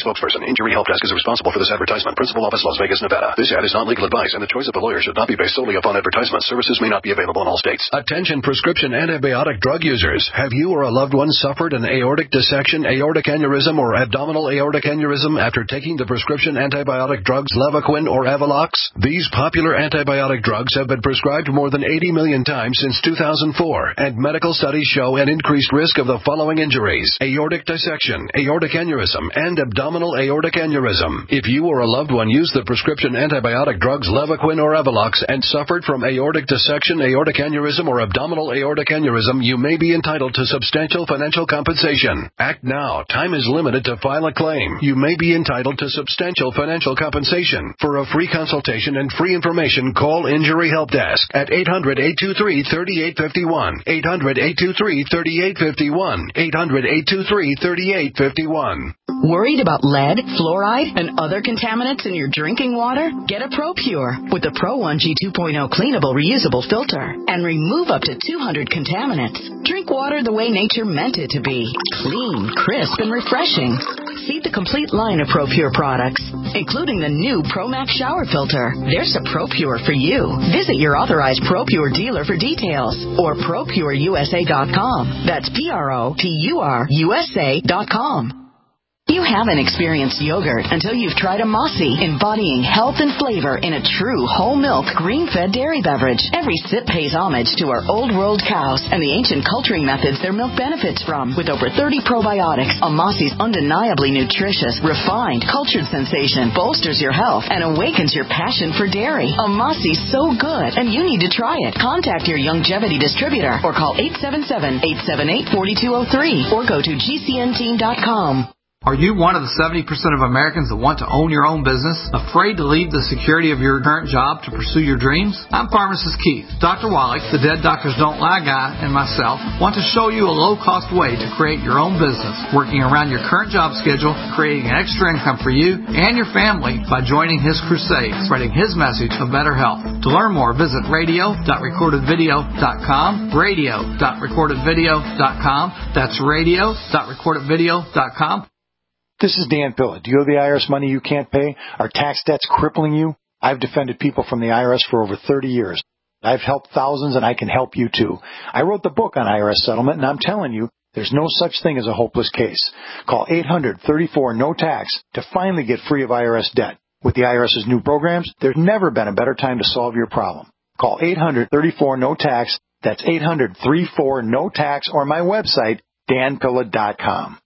spokesperson. Injury Help Desk is responsible for this advertisement. Principal office, Las Vegas, Nevada. This ad is not legal advice, and the choice of a lawyer should not be based solely upon advertisement. Services may not be available in all states. Attention prescription antibiotic drug users. Have you or a loved one suffered an aortic dissection, aortic aneurysm, or abdominal aortic aneurysm after taking the prescription antibiotic drugs Levaquin or Avelox? These popular antibiotic drugs have been prescribed more than eighty million times since two thousand four, and medical studies show an increased risk of the following injuries: aortic dissection, aortic aneurysm, and abdominal aortic aneurysm. If you or a loved one used the prescription antibiotic drugs Levaquin or Avelox and suffered from aortic dissection, aortic aneurysm, or abdominal aortic aneurysm, you may be entitled to substantial financial compensation. Act now. Time is limited to file a claim. You may be entitled to substantial financial compensation. For a free consultation and free information, call Injury Help Desk at eight hundred, eight two three, three eight five one, eight hundred, eight two three, three eight five one, eight hundred, eight two three, three eight five one. Worried about lead, fluoride, and other contaminants in your drinking water? Get a ProPure with the Pro one G two point oh cleanable reusable filter and remove up to two hundred contaminants. Drink water the way nature meant it to be. Clean, crisp, and refreshing. See the complete line of ProPure products, including the new ProMax shower filter. There's a ProPure for you. Visit your authorized ProPure dealer for details or Pro Pure U S A dot com. That's P R O P U R U S A dot com. You haven't experienced yogurt until you've tried a Mossy, embodying health and flavor in a true whole milk, green-fed dairy beverage. Every sip pays homage to our old world cows and the ancient culturing methods their milk benefits from. With over thirty probiotics, a Mossy's undeniably nutritious, refined, cultured sensation bolsters your health and awakens your passion for dairy. A Mossy's so good, and you need to try it. Contact your Youngevity distributor or call eight seven seven, eight seven eight, four two zero three or go to G C N team dot com. Are you one of the seventy percent of Americans that want to own your own business? Afraid to leave the security of your current job to pursue your dreams? I'm Pharmacist Keith. Doctor Wallach, the Dead Doctors Don't Lie guy, and myself want to show you a low-cost way to create your own business, working around your current job schedule, creating an extra income for you and your family by joining his crusade, spreading his message of better health. To learn more, visit radio dot recorded video dot com, radio dot recorded video dot com. That's radio dot recorded video dot com. This is Dan Pilla. Do you owe the I R S money you can't pay? Are tax debts crippling you? I've defended people from the I R S for over thirty years. I've helped thousands, and I can help you too. I wrote the book on I R S settlement, and I'm telling you, there's no such thing as a hopeless case. Call eight hundred, thirty-four, no tax to finally get free of I R S debt. With the IRS's new programs, there's never been a better time to solve your problem. Call eight hundred, thirty-four, no tax. That's eight hundred, thirty-four, no tax, or my website, dan pilla dot com.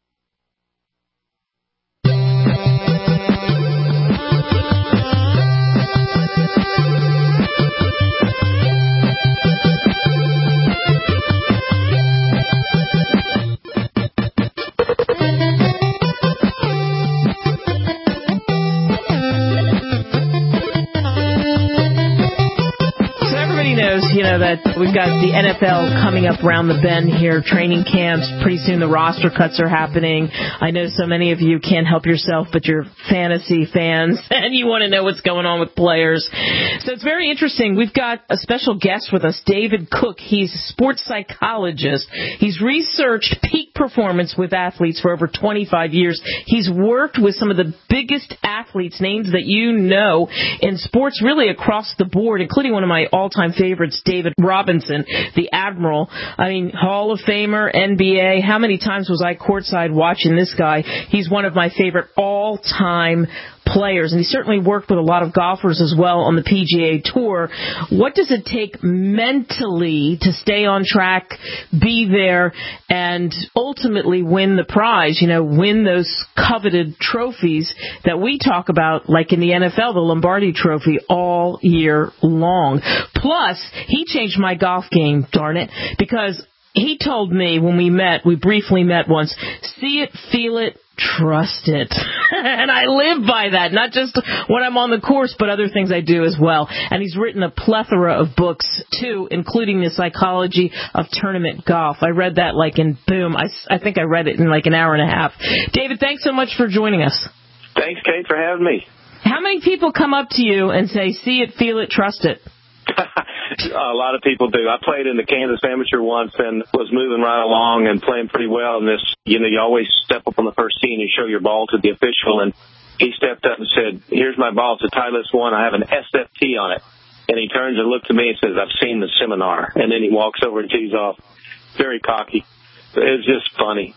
Knows, you know, that we've got the N F L coming up around the bend here, training camps. Pretty soon the roster cuts are happening. I know so many of you can't help yourself, but you're fantasy fans, and you want to know what's going on with players. So it's very interesting. We've got a special guest with us, David Cook. He's a sports psychologist. He's researched peak performance with athletes for over twenty-five years. He's worked with some of the biggest athletes, names that you know in sports really across the board, including one of my all-time favorites, David Robinson, the Admiral. I mean, Hall of Famer, N B A. How many times was I courtside watching this guy? He's one of my favorite all-time players, and he certainly worked with a lot of golfers as well on the P G A Tour. What does it take mentally to stay on track, be there, and ultimately win the prize, you know, win those coveted trophies that we talk about, like in the N F L, the Lombardi Trophy, all year long. Plus, he changed my golf game, darn it, because he told me when we met, we briefly met once, see it, feel it, trust it. And I live by that, not just when I'm on the course, but other things I do as well. And he's written a plethora of books, too, including The Psychology of Tournament Golf. I read that like in, boom, I, I think I read it in like an hour and a half. David, thanks so much for joining us. Thanks, Kate, for having me. How many people come up to you and say, see it, feel it, trust it? A lot of people do. I played in the Kansas Amateur once and was moving right along and playing pretty well. And this, you know, you always step up on the first tee and you show your ball to the official. And he stepped up and said, "Here's my ball. It's a Titleist one. I have an S F T on it." And he turns and looks at me and says, "I've seen the seminar." And then he walks over and tees off. Very cocky. It's just funny.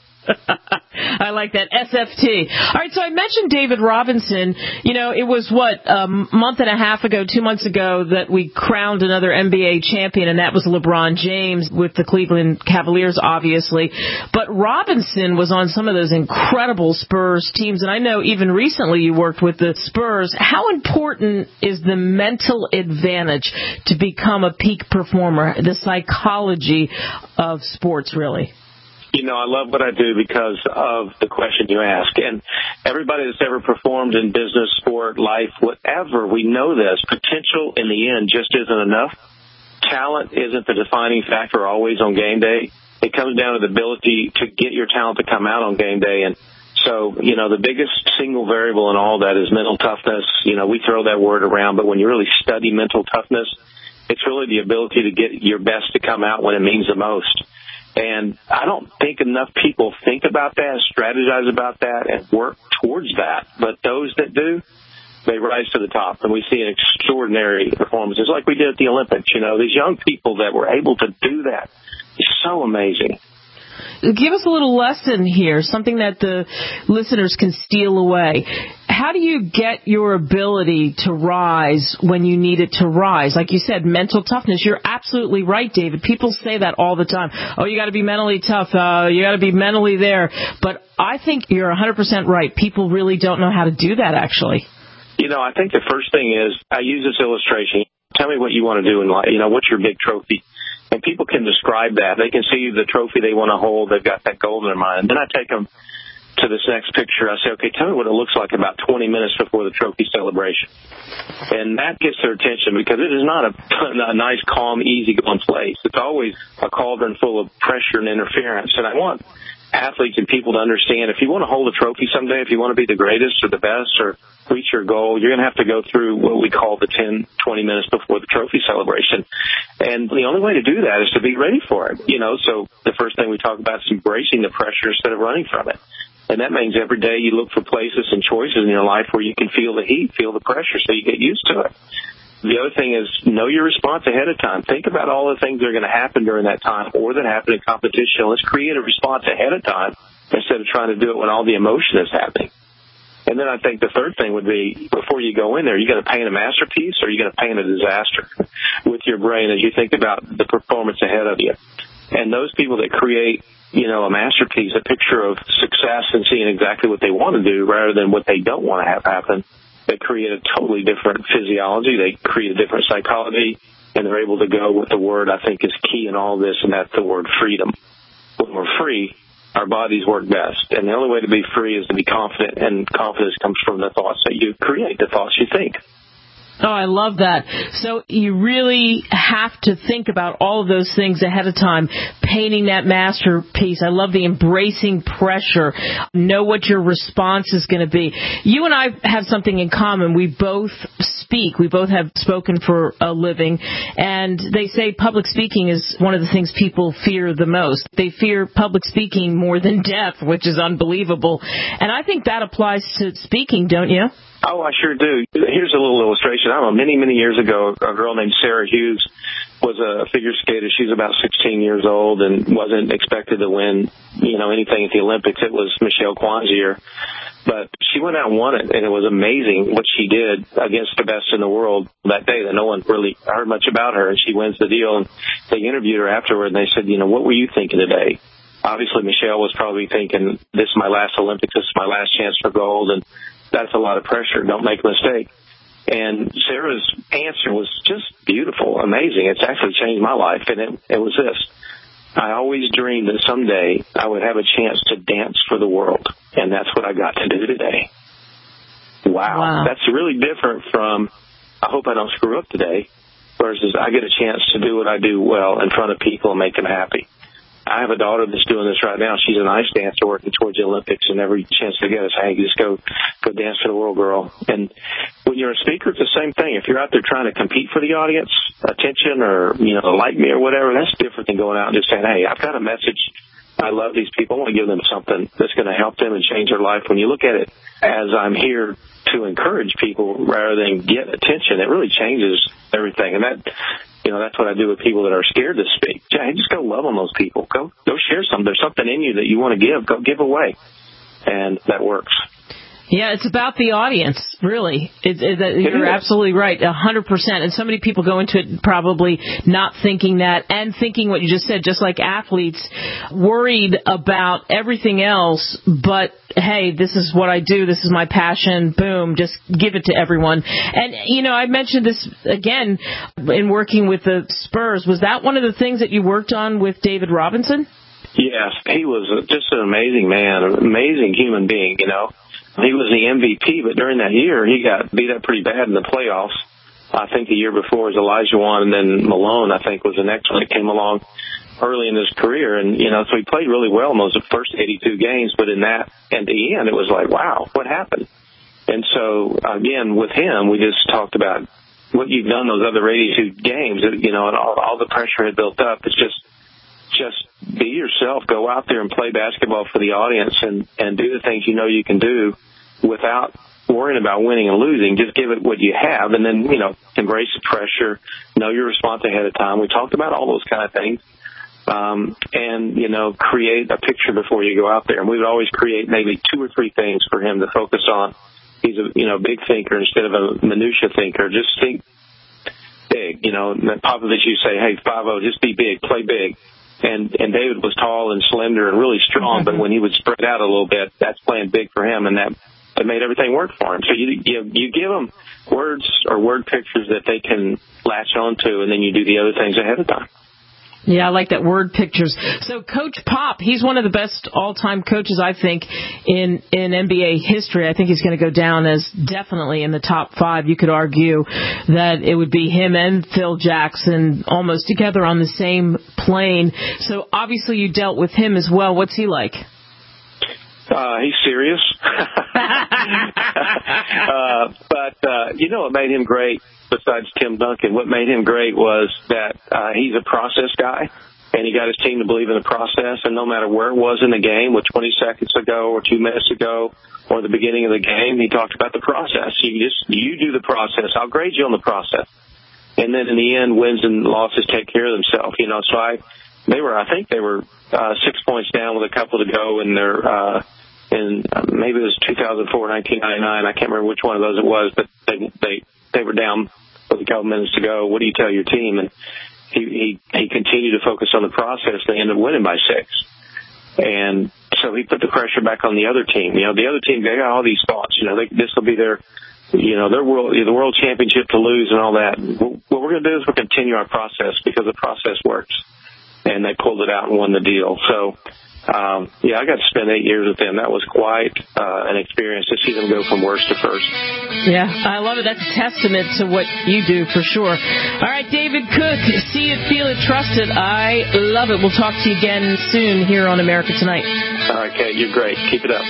I like that, S F T. All right, so I mentioned David Robinson. You know, it was, what, a month and a half ago, two months ago, that we crowned another N B A champion, and that was LeBron James with the Cleveland Cavaliers, obviously. But Robinson was on some of those incredible Spurs teams, and I know even recently you worked with the Spurs. How important is the mental advantage to become a peak performer, the psychology of sports, really? You know, I love what I do because of the question you ask. And everybody that's ever performed in business, sport, life, whatever, we know this. Potential in the end just isn't enough. Talent isn't the defining factor always on game day. It comes down to the ability to get your talent to come out on game day. And so, you know, the biggest single variable in all that is mental toughness. You know, we throw that word around, but when you really study mental toughness, it's really the ability to get your best to come out when it means the most. And I don't think enough people think about that, strategize about that, and work towards that. But those that do, they rise to the top. And we see an extraordinary performances like we did at the Olympics. You know, these young people that were able to do that is so amazing. Give us a little lesson here, something that the listeners can steal away. How do you get your ability to rise when you need it to rise? Like you said, mental toughness. You're absolutely right, David. People say that all the time. Oh, you got to be mentally tough. Uh, you got to be mentally there. But I think you're one hundred percent right. People really don't know how to do that, actually. You know, I think the first thing is I use this illustration. Tell me what you want to do in life. You know, what's your big trophy? And people can describe that. They can see the trophy they want to hold. They've got that goal in their mind. And then I take them to this next picture. I say, okay, tell me what it looks like about twenty minutes before the trophy celebration. And that gets their attention because it is not a, a nice, calm, easy-going place. It's always a cauldron full of pressure and interference. And I want athletes and people to understand if you want to hold a trophy someday, if you want to be the greatest or the best or reach your goal, you're going to have to go through what we call the ten, twenty minutes before the trophy celebration. And the only way to do that is to be ready for it. You know, so the first thing we talk about is embracing the pressure instead of running from it. And that means every day you look for places and choices in your life where you can feel the heat, feel the pressure so you get used to it. The other thing is know your response ahead of time. Think about all the things that are going to happen during that time or that happen in competition. Let's create a response ahead of time instead of trying to do it when all the emotion is happening. And then I think the third thing would be before you go in there, you got to paint a masterpiece or you got to paint a disaster with your brain as you think about the performance ahead of you. And those people that create, you know, a masterpiece, a picture of success and seeing exactly what they want to do rather than what they don't want to have happen, they create a totally different physiology. They create a different psychology, and they're able to go with the word I think is key in all this, and that's the word freedom. When we're free, our bodies work best. And the only way to be free is to be confident, and confidence comes from the thoughts that you create, the thoughts you think. Oh, I love that. So you really have to think about all of those things ahead of time, painting that masterpiece. I love the embracing pressure. Know what your response is going to be. You and I have something in common. We both speak. We both have spoken for a living. And they say public speaking is one of the things people fear the most. They fear public speaking more than death, which is unbelievable. And I think that applies to speaking, don't you? Oh, I sure do. Here's a little illustration. I don't know, many, many years ago, a girl named Sarah Hughes was a figure skater. She's about sixteen years old and wasn't expected to win, you know, anything at the Olympics. It was Michelle Kwan's year. But she went out and won it, and it was amazing what she did against the best in the world that day that no one really heard much about her, and she wins the deal. And they interviewed her afterward, and they said, you know, what were you thinking today? Obviously, Michelle was probably thinking, this is my last Olympics, this is my last chance for gold, and that's a lot of pressure. Don't make a mistake. And Sarah's answer was just beautiful, amazing. It's actually changed my life, and it, it was this. I always dreamed that someday I would have a chance to dance for the world, and that's what I got to do today. Wow. wow. That's really different from, I hope I don't screw up today, versus I get a chance to do what I do well in front of people and make them happy. I have a daughter that's doing this right now. She's an ice dancer working towards the Olympics, and every chance they get us, hey, just go go dance for the world, girl. And when you're a speaker, it's the same thing. If you're out there trying to compete for the audience, attention, or, you know, like me or whatever, that's different than going out and just saying, hey, I've got a message. I love these people. I want to give them something that's going to help them and change their life. When you look at it as I'm here to encourage people rather than get attention, it really changes everything. And that, you know, that's what I do with people that are scared to speak. Hey, just go love on those people. Go, go share something. There's something in you that you want to give. Go give away. And that works. Yeah, it's about the audience, really. It, it, it, you're is. absolutely right, one hundred percent. And so many people go into it probably not thinking that and thinking what you just said, just like athletes, worried about everything else, but, hey, this is what I do, this is my passion, boom, just give it to everyone. And, you know, I mentioned this, again, in working with the Spurs. Was that one of the things that you worked on with David Robinson? Yes, he was just an amazing man, an amazing human being, you know. He was the M V P, but during that year, he got beat up pretty bad in the playoffs. I think the year before was Elijah Wan, and then Malone, I think, was the next one that came along early in his career. And, you know, so he played really well in those first eighty-two games, but in that, at the end, it was like, wow, what happened? And so, again, with him, we just talked about what you've done those other eighty-two games, you know, and all, all the pressure had built up. It's just, just be yourself. Go out there and play basketball for the audience and, and do the things you know you can do without worrying about winning and losing. Just give it what you have, and then, you know, embrace the pressure, know your response ahead of time. We talked about all those kind of things. Um, and, you know, create a picture before you go out there. And we would always create maybe two or three things for him to focus on. He's a, you know, big thinker instead of a minutia thinker. Just think big, you know. Popovich used to say, hey, five oh, just be big, play big. And and David was tall and slender and really strong, but when he would spread out a little bit, that's playing big for him, and that, that made everything work for him. So you, you you give them words or word pictures that they can latch onto, and then you do the other things ahead of time. Yeah, I like that, word pictures. So Coach Pop, he's one of the best all-time coaches, I think, in, in N B A history. I think he's going to go down as definitely in the top five. You could argue that it would be him and Phil Jackson almost together on the same plane. So obviously you dealt with him as well. What's he like? Uh, he's serious. uh, but, uh, you know what made him great besides Tim Duncan? What made him great was that uh, he's a process guy, and he got his team to believe in the process. And no matter where it was in the game, with twenty seconds ago or two minutes ago or the beginning of the game, he talked about the process. You just you do the process. I'll grade you on the process. And then in the end, wins and losses take care of themselves. You know, so I they were I think they were uh, six points down with a couple to go in their uh, in uh, maybe it was two thousand four, nineteen ninety-nine. I can't remember which one of those it was, but they they they were down with a couple minutes to go. What do you tell your team? And he he, he continued to focus on the process. They ended up winning by six. And so he put the pressure back on the other team. You know, the other team, they got all these thoughts. You know, they, this will be their, you know, their world, the world championship to lose and all that. What we're going to do is we'll continue our process because the process works. And they pulled it out and won the deal. So, um, yeah, I got to spend eight years with them. That was quite uh, an experience to see them go from worst to first. Yeah, I love it. That's a testament to what you do for sure. All right, David Cook, see it, feel it, trust it. I love it. We'll talk to you again soon here on America Tonight. All right, Kate, you're great. Keep it up.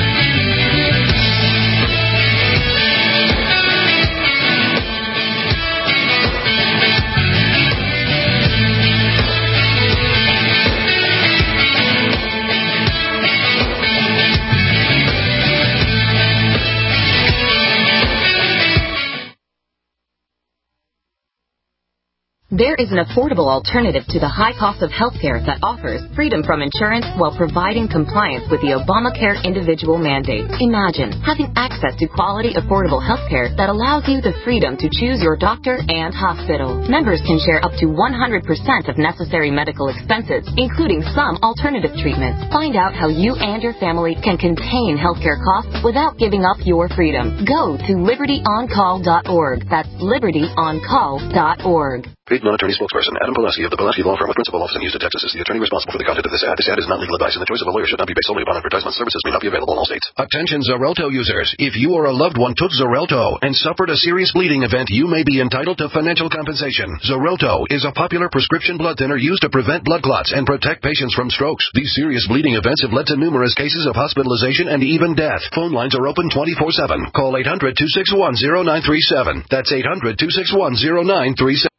There is an affordable alternative to the high cost of health care that offers freedom from insurance while providing compliance with the Obamacare individual mandate. Imagine having access to quality, affordable health care that allows you the freedom to choose your doctor and hospital. Members can share up to one hundred percent of necessary medical expenses, including some alternative treatments. Find out how you and your family can contain healthcare costs without giving up your freedom. Go to liberty on call dot org. That's liberty on call dot org. Paid non-attorney spokesperson Adam Pulaski of the Pulaski Law Firm with principal office in Houston, Texas, is the attorney responsible for the content of this ad. This ad is not legal advice, and the choice of a lawyer should not be based solely upon advertisement. Services may not be available in all states. Attention Xarelto users. If you or a loved one took Xarelto and suffered a serious bleeding event, you may be entitled to financial compensation. Xarelto is a popular prescription blood thinner used to prevent blood clots and protect patients from strokes. These serious bleeding events have led to numerous cases of hospitalization and even death. Phone lines are open twenty-four seven. Call eight hundred, two six one, zero nine three seven. That's eight hundred, two six one, zero nine three seven.